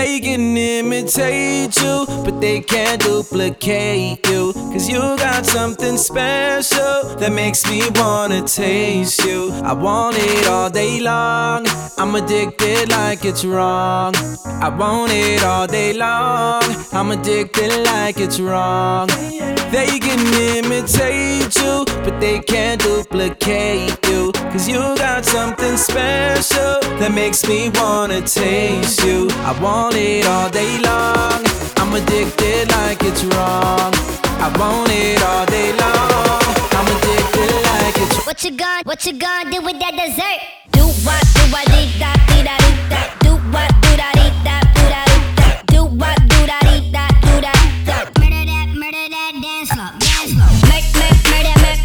They can imitate you, but they can't duplicate you. Cause you got something special that makes me wanna taste you. I want it all day long, I'm addicted like it's wrong. I want it all day long, I'm addicted like it's wrong. They can imitate you, but they can't duplicate you. Cause you got something special that makes me wanna taste you. I want it all day long, I'm addicted like it's wrong. I want it all day long, I'm addicted like it's wrong. What you gonna do with that dessert? Do what, dee da, dee da, dee da. Do what, do da, dee da, do da, dee da. Do what, do da, dee da, do da, da. Murder that dance floor, dance floor. Murder that,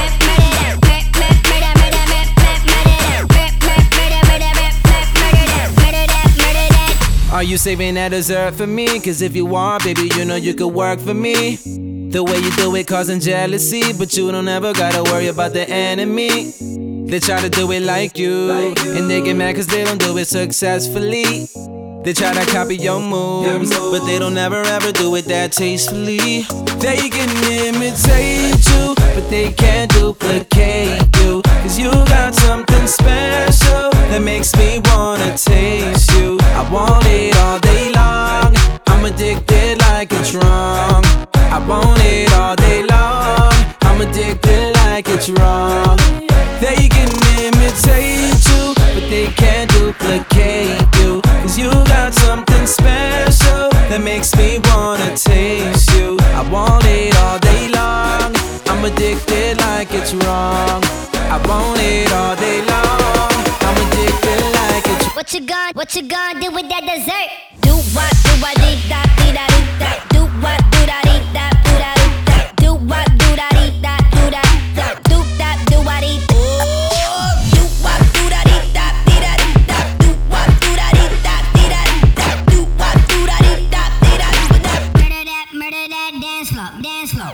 Are you saving that dessert for me? Cause if you are, baby, you know you could work for me. The way you do it causing jealousy, but you don't ever gotta worry about the enemy. They try to do it like you, and they get mad cause they don't do it successfully. They try to copy your moves, but they don't ever ever do it that tastefully. They can imitate you, but they can't duplicate you. Cause you got something special that makes me wanna taste you. I want it all day long, I'm addicted like it's wrong. I want it all day long, I'm addicted like it's wrong. They can imitate you, but they can't duplicate you. Cause you got something special that makes me wanna taste you. I want it all day long, I'm addicted like it's wrong. I want it all day long, I'm addicted like it's wrong. What you gonna do with that dessert? Do what, dee da, dee da, dee da. Do what, do da, dee da, do da, dee da. Do what, do da, dee da, do da, da. Do that, do what, dee da. Do what, do da, dee da, dee da, dee da. Do what, do da, dee da, dee da, dee da. Do what, do da, dee da, dee da, dee da. Murder that dance floor, dance floor.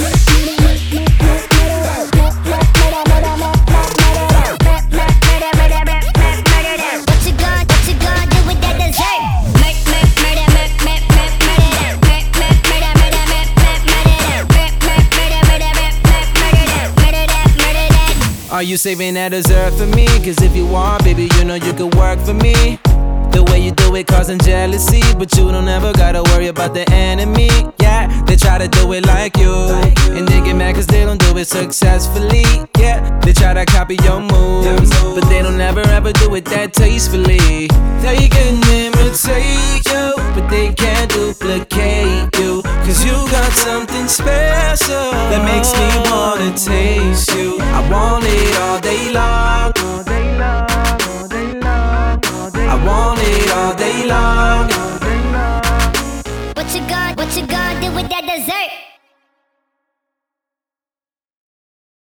Are you saving that dessert for me? Cause if you are, baby, you know you could work for me. The way you do it causing jealousy, but you don't ever gotta worry about the enemy. Yeah, they try to do it like you, and they get mad cause they don't do it successfully. Yeah, they try to copy your moves, but they don't ever ever do it that tastefully. They can imitate you, but they can't duplicate you. Cause you got something special that makes me wanna taste you. I want it all day long,